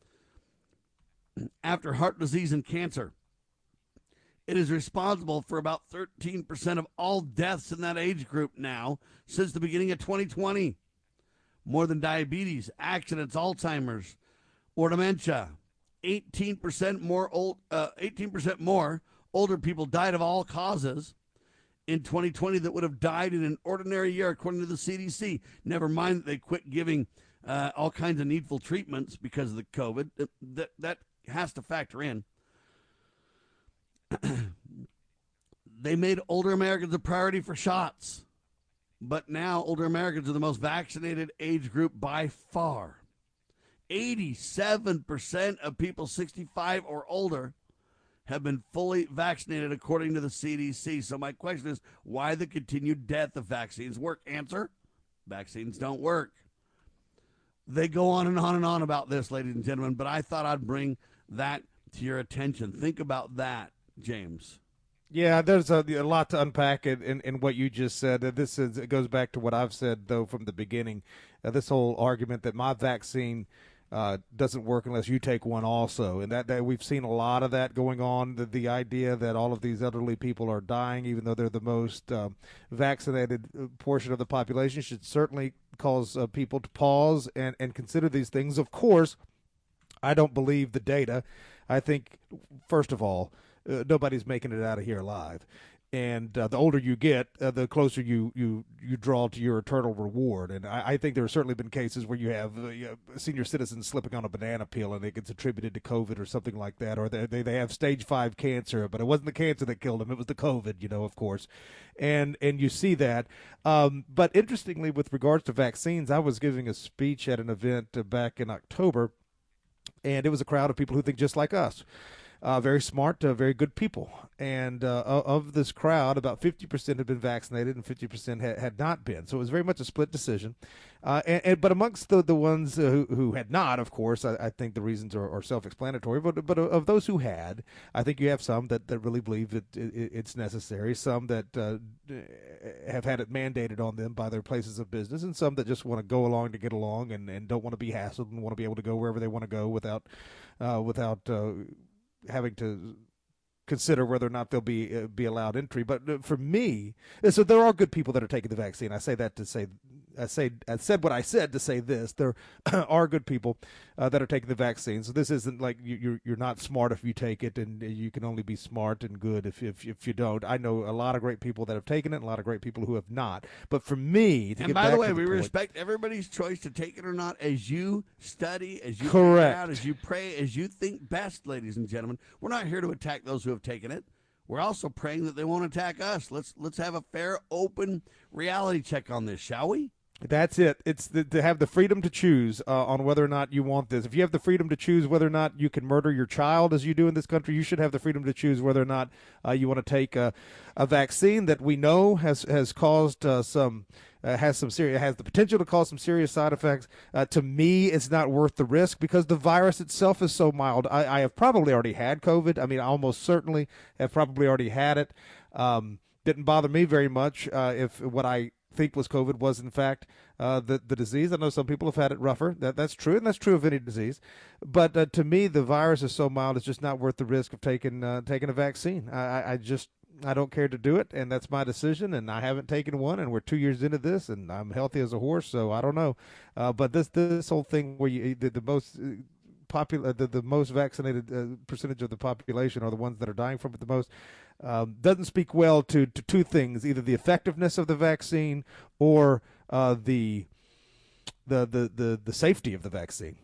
after heart disease and cancer. It is responsible for about thirteen percent of all deaths in that age group now since the beginning of twenty twenty. more than diabetes, accidents, Alzheimer's, or dementia. eighteen percent more old, uh, eighteen percent more older people died of all causes in twenty twenty that would have died in an ordinary year, according to the C D C. Never mind that they quit giving uh, all kinds of needful treatments because of the COVID. That, that has to factor in. They made older Americans a priority for shots. But now older Americans are the most vaccinated age group by far. eighty-seven percent of people sixty-five or older have been fully vaccinated, according to the C D C. So my question is, why the continued death of vaccines work? Answer, vaccines don't work. They go on and on and on about this, ladies and gentlemen, but I thought I'd bring that to your attention. Think about that, James. Yeah, there's a, a lot to unpack in, in, in what you just said. Uh, this is it goes back to what I've said, though, from the beginning. Uh, this whole argument that my vaccine uh, doesn't work unless you take one also. And that, that we've seen a lot of that going on, the, the idea that all of these elderly people are dying, even though they're the most um, vaccinated portion of the population, should certainly cause uh, people to pause and, and consider these things. Of course, I don't believe the data. I think, first of all, Uh, nobody's making it out of here alive. And uh, the older you get, uh, the closer you, you, you draw to your eternal reward. And I, I think there have certainly been cases where you have uh, you know, senior citizens slipping on a banana peel and it gets attributed to COVID or something like that. Or they, they, they have stage five cancer, but it wasn't the cancer that killed them. It was the COVID, you know, of course. And and you see that. Um, but interestingly, with regards to vaccines, I was giving a speech at an event uh, back in October, and it was a crowd of people who think just like us. Uh, very smart, uh, very good people. And uh, of this crowd, about fifty percent had been vaccinated and fifty percent had, had not been. So it was very much a split decision. Uh, and, and But amongst the, the ones uh, who, who had not, of course, I, I think the reasons are, are self-explanatory. But, but of those who had, I think you have some that, that really believe that it, it's necessary, some that uh, have had it mandated on them by their places of business, and some that just want to go along to get along and, and don't want to be hassled and want to be able to go wherever they want to go without uh, without uh, having to consider whether or not they'll be uh, be allowed entry. But uh, for me, so there are good people that are taking the vaccine. I say that to say, I say I said what I said to say this. There are good people uh, that are taking the vaccine. So this isn't like you, you're you're not smart if you take it, and you can only be smart and good if if if you don't. I know a lot of great people that have taken it, and a lot of great people who have not. But for me, to and get by back the way, to we the point, respect everybody's choice to take it or not as you study, as you Correct. figure out, as you pray, as you think best, ladies and gentlemen. We're not here to attack those who have taken it. We're also praying that they won't attack us. Let's let's have a fair, open reality check on this, shall we? That's it. It's the, to have the freedom to choose uh, on whether or not you want this. If you have the freedom to choose whether or not you can murder your child, as you do in this country, you should have the freedom to choose whether or not uh, you want to take a, a vaccine that we know has has caused uh, some uh, has some serious has the potential to cause some serious side effects. Uh, to me, it's not worth the risk because the virus itself is so mild. I, I have probably already had COVID. I mean, I almost certainly have probably already had it. Um, didn't bother me very much uh, if what I think was COVID was in fact uh, the the disease. I know some people have had it rougher. That that's true, and that's true of any disease. But uh, to me, the virus is so mild; it's just not worth the risk of taking uh, taking a vaccine. I, I just I don't care to do it, and that's my decision. And I haven't taken one, and we're two years into this, and I'm healthy as a horse, so I don't know. Uh, but this this whole thing where you the, the most popular the, the most vaccinated uh, percentage of the population are the ones that are dying from it the most. Um, doesn't speak well to, to two things: either the effectiveness of the vaccine or uh, the, the the the the safety of the vaccine.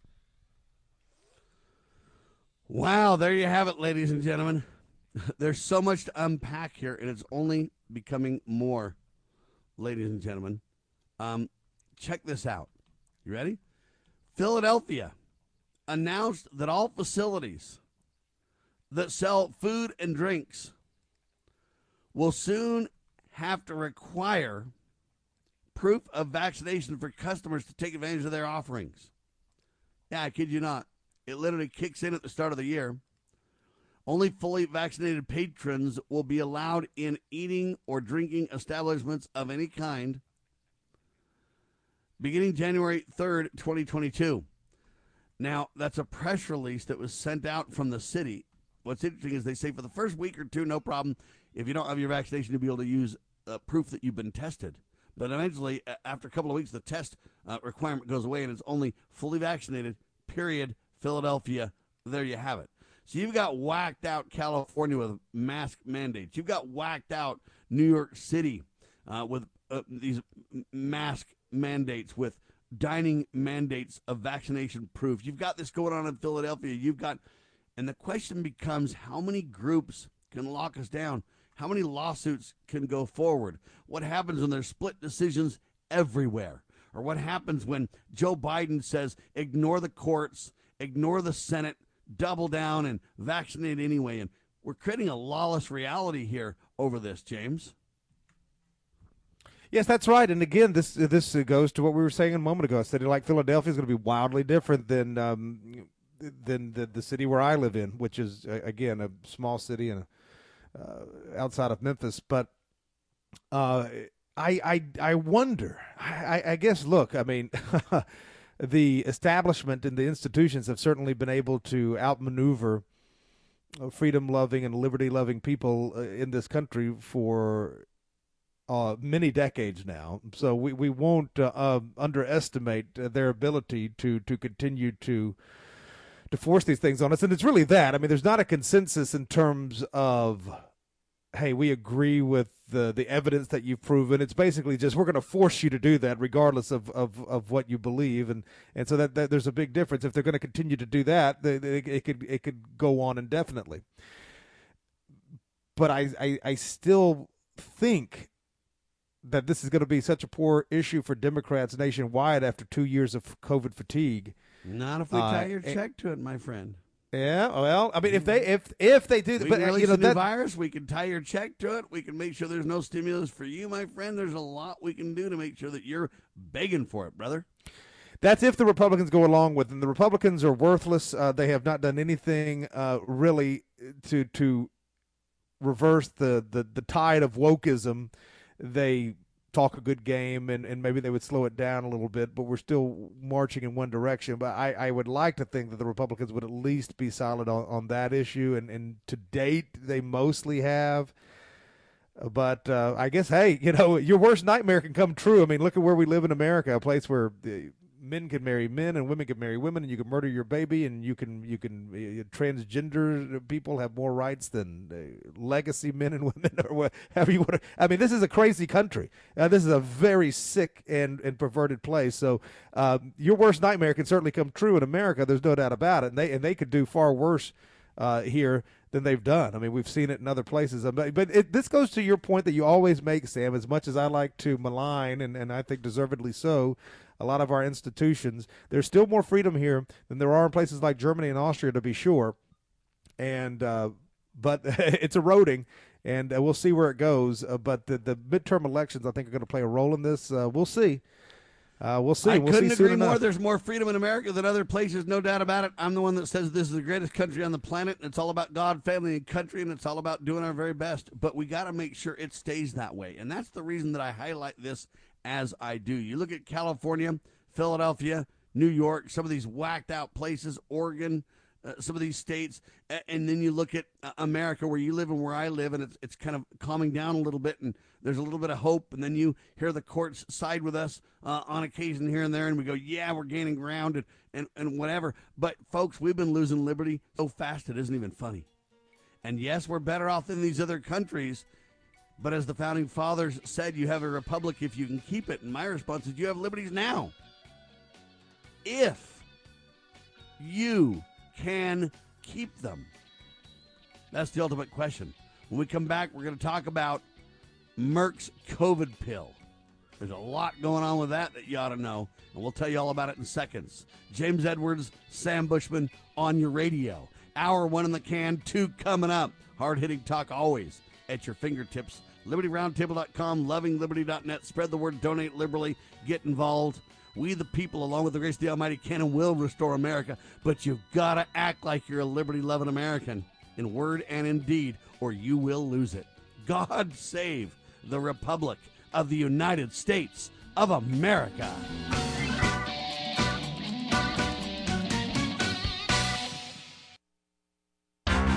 Wow, there you have it, ladies and gentlemen. There's so much to unpack here, and it's only becoming more, ladies and gentlemen. Um, check this out. You ready? Philadelphia announced that all facilities that sell food and drinks will soon have to require proof of vaccination for customers to take advantage of their offerings. Yeah, I kid you not. It literally kicks in at the start of the year. Only fully vaccinated patrons will be allowed in eating or drinking establishments of any kind beginning January third, twenty twenty-two. Now, that's a press release that was sent out from the city. What's interesting is they say for the first week or two, no problem. If you don't have your vaccination, you'll be able to use uh, proof that you've been tested. But eventually, after a couple of weeks, the test uh, requirement goes away, and it's only fully vaccinated, period. Philadelphia, there you have it. So you've got whacked out California with mask mandates. You've got whacked out New York City uh, with uh, these mask mandates, with dining mandates of vaccination proof. You've got this going on in Philadelphia. You've got, and the question becomes, how many groups can lock us down? How many lawsuits can go forward? What happens when there's split decisions everywhere? Or what happens when Joe Biden says, ignore the courts, ignore the Senate, double down and vaccinate anyway? And we're creating a lawless reality here over this, James. Yes, that's right. And again, this this goes to what we were saying a moment ago. A city like Philadelphia is going to be wildly different than um, than the, the city where I live in, which is, uh, again, a small city and uh, outside of Memphis. But uh, I, I I wonder. I, I guess. Look, I mean. The establishment and the institutions have certainly been able to outmaneuver freedom-loving and liberty-loving people uh, in this country for uh, many decades now. So we, we won't uh, uh, underestimate uh, their ability to to continue to to force these things on us. And it's really that. I mean, there's not a consensus in terms of, hey, we agree with the the evidence that you've proven. It's basically just, we're going to force you to do that regardless of, of, of what you believe. And, and so that, that there's a big difference. If they're going to continue to do that, they, they, it could it could go on indefinitely. But I, I, I still think that this is going to be such a poor issue for Democrats nationwide after two years of COVID fatigue. Not if we tie uh, your check to it, my friend. Yeah, well, I mean, if they if if they do, we but can release you know a new that virus, we can tie your check to it. We can make sure there's no stimulus for you, my friend. There's a lot we can do to make sure that you're begging for it, brother. That's if the Republicans go along with it. And the Republicans are worthless. Uh, they have not done anything uh, really to to reverse the, the, the tide of wokeism. They talk a good game, and, and maybe they would slow it down a little bit, but we're still marching in one direction. But I, I would like to think that the Republicans would at least be solid on, on that issue, and, and to date, they mostly have. But uh, I guess, hey, you know, your worst nightmare can come true. I mean, look at where we live in America, a place where the men can marry men and women can marry women, and you can murder your baby, and you can you can uh, transgender people have more rights than uh, legacy men and women, or whatever you want to. I mean, this is a crazy country. Uh, this is a very sick and, and perverted place. So uh, your worst nightmare can certainly come true in America. There's no doubt about it. And they and they could do far worse uh, here than they've done. I mean, we've seen it in other places. But it, this goes to your point that you always make, Sam, as much as I like to malign, and, and I think deservedly so, a lot of our institutions. There's still more freedom here than there are in places like Germany and Austria, to be sure. And uh, but it's eroding, and uh, we'll see where it goes. Uh, but the, the midterm elections, I think, are going to play a role in this. Uh, we'll see. Uh, we'll see. I we'll couldn't see soon agree more. enough. There's more freedom in America than other places, no doubt about it. I'm the one that says this is the greatest country on the planet, and it's all about God, family, and country, and it's all about doing our very best. But we got to make sure it stays that way, and that's the reason that I highlight this as I do. You look at California, Philadelphia, New York, some of these whacked out places, Oregon, uh, some of these states, and then you look at uh, America, where you live and where I live, and it's it's kind of calming down a little bit, and there's a little bit of hope, and then you hear the courts side with us uh, on occasion here and there, and we go, yeah, we're gaining ground, and, and, and whatever. But, folks, we've been losing liberty so fast it isn't even funny. And, yes, we're better off than these other countries, but as the Founding Fathers said, you have a republic if you can keep it, and my response is you have liberties now. If you can keep them. That's the ultimate question. When we come back, we're going to talk about Merck's COVID pill. There's a lot going on with that that you ought to know, and we'll tell you all about it in seconds. James Edwards, Sam Bushman on your radio. Hour one in the can, two coming up. Hard-hitting talk always at your fingertips. Liberty Roundtable dot com, loving liberty dot net. Spread the word, donate liberally, get involved. We, the people, along with the grace of the Almighty, can and will restore America, but you've got to act like you're a liberty-loving American in word and in deed, or you will lose it. God save the Republic of the United States of America.